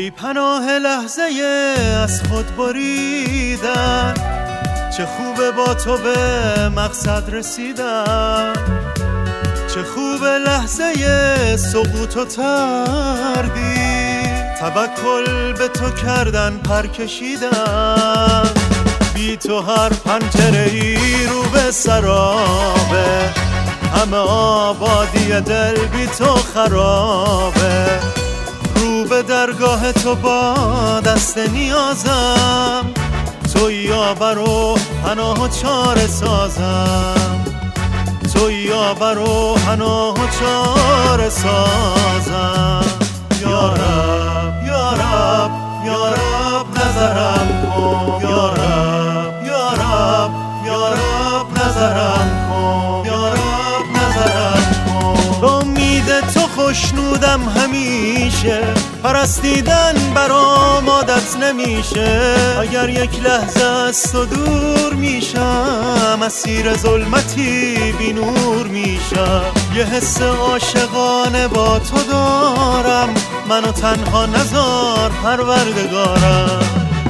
ای پناه لحظه از خود بریدن، چه خوبه با تو به مقصد رسیدن، چه خوبه لحظه سقوط و تردید، توکل به تو کردن پر کشیدن. بی تو هر پنجره‌ای رو به سرابه، همه آبادی دل بی تو خرابه. رو به درگاه تو با دست نیازم، تو یاور و پناه و چاره سازم، تو یاور و پناه و چاره سازم. یا رب یا رب یا رب نظرم کن، یا رب یا رب یا رب نظرم کن، یا رب نظرم کن. با امید تو خوشنودم همیشه، پرستیدن برام عادت نمیشه. اگر یک لحظه از تو دور میشم، اسیر ظلمتی بی نور میشم. یه حس عاشقانه با تو دارم، منو تنها نذار پروردگارم.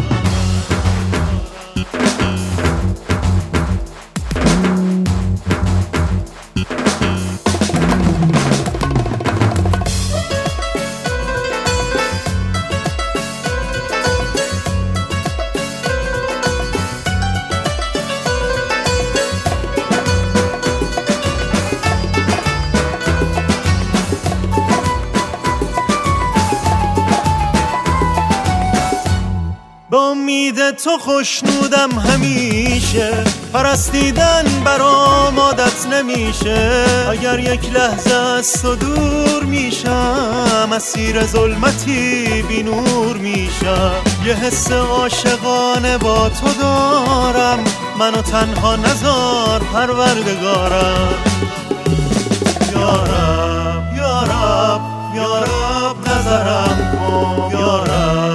با امید تو خوشنودم همیشه، پرستیدن برام عادت نمیشه. اگر یک لحظه از تو دور میشم، اسیر ظلمتی بی نور میشم. یه حس عاشقانه با تو دارم، منو تنها نذار پروردگارم. یا رب یا رب یا رب نظرم کن، یا رب